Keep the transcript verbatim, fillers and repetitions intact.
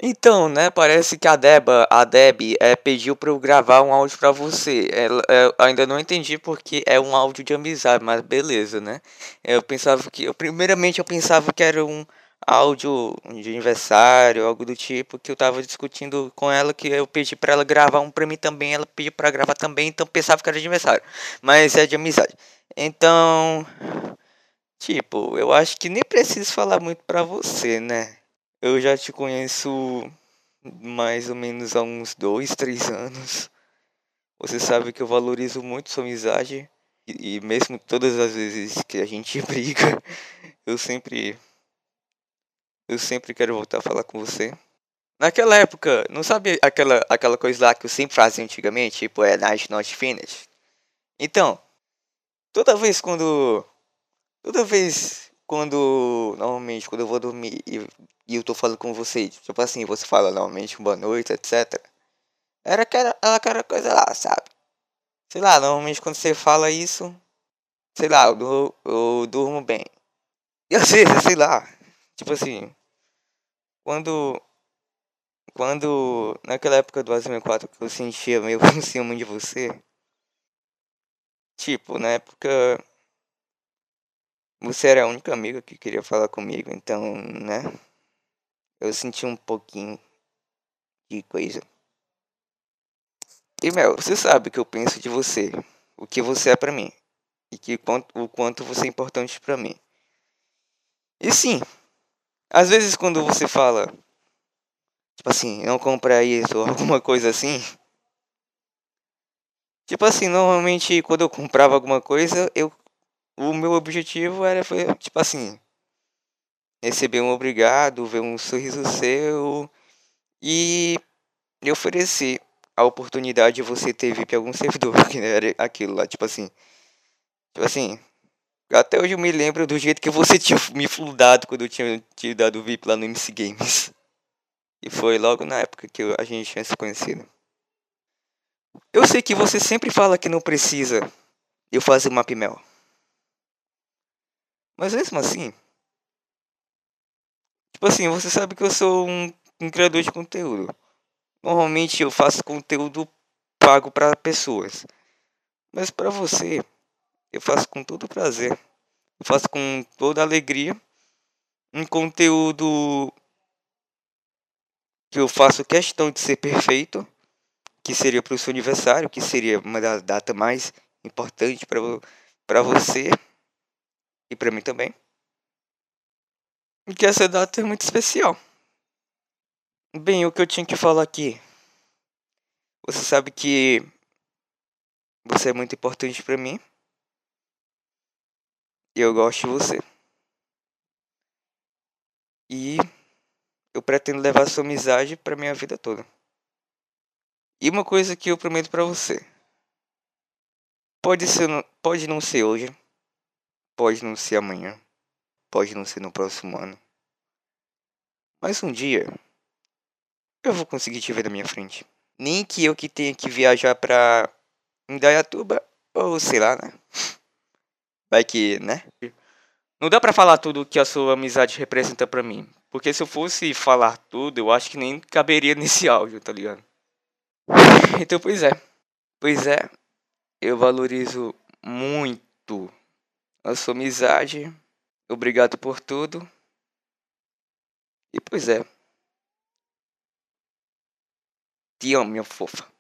Então, né, parece que a Deba, a Deb, eh, pediu pra eu gravar um áudio pra você. Ela, eh, ainda não entendi porque é um áudio de amizade, mas beleza, né? Eu pensava que, eu, primeiramente eu pensava que era um áudio de aniversário, algo do tipo, que eu tava discutindo com ela, que eu pedi pra ela gravar um pra mim também, ela pediu pra gravar também, então pensava que era de aniversário, mas é de amizade. Então, tipo, eu acho que nem preciso falar muito pra você, né? Eu já te conheço mais ou menos há uns dois, três anos. Você sabe que eu valorizo muito sua amizade. E, e mesmo todas as vezes que a gente briga, eu sempre, eu sempre quero voltar a falar com você. Naquela época, não sabe aquela, aquela coisa lá que eu sempre fazia antigamente? Tipo, é Night Not Finished? Então, toda vez quando. Toda vez quando. Normalmente, quando eu vou dormir e, e eu tô falando com você, tipo assim, você fala normalmente boa noite, etcétera. Era aquela, aquela coisa lá, sabe? Sei lá, normalmente quando você fala isso, sei lá, eu, dur- eu durmo bem. E às vezes, sei lá, tipo assim, quando, quando, naquela época do Asma quatro que eu sentia meio um ciúme de você, tipo, na época você era a única amiga que queria falar comigo, então, né, eu senti um pouquinho de coisa. E, Mel, você sabe o que eu penso de você, o que você é pra mim, e que quanto, o quanto você é importante pra mim. E sim, às vezes quando você fala, tipo assim, não comprar isso ou alguma coisa assim. Tipo assim, normalmente quando eu comprava alguma coisa, eu o meu objetivo era foi, tipo assim, receber um obrigado, ver um sorriso seu e lhe oferecer a oportunidade de você ter V I P em algum servidor, que era aquilo lá, tipo assim. Tipo assim, até hoje eu me lembro do jeito que você tinha me fludado quando eu tinha te dado V I P lá no M C Games. E foi logo na época que eu- a gente tinha se conhecido. Eu sei que você sempre fala que não precisa eu fazer map mel. Mas mesmo assim, tipo assim, você sabe que eu sou um, um criador de conteúdo. Normalmente eu faço conteúdo pago para pessoas. Mas para você, eu faço com todo prazer. Eu faço com toda alegria. Um conteúdo que eu faço questão de ser perfeito. Que seria para o seu aniversário. Que seria uma das datas mais importantes para para você. E para mim também. E que essa data é muito especial. Bem, o que eu tinha que falar aqui. Você sabe que você é muito importante para mim. E eu gosto de você. E eu pretendo levar sua amizade pra minha vida toda. E uma coisa que eu prometo pra você. Pode ser, no- pode não ser hoje, pode não ser amanhã, pode não ser no próximo ano. Mas um dia eu vou conseguir te ver na minha frente. Nem que eu que tenha que viajar pra Indaiatuba ou sei lá, né? Vai que, né? Não dá pra falar tudo que a sua amizade representa pra mim. Porque se eu fosse falar tudo, eu acho que nem caberia nesse áudio, tá ligado? Então, pois é. Pois é, eu valorizo muito a sua amizade. Obrigado por tudo. E pois é, te amo, minha fofa.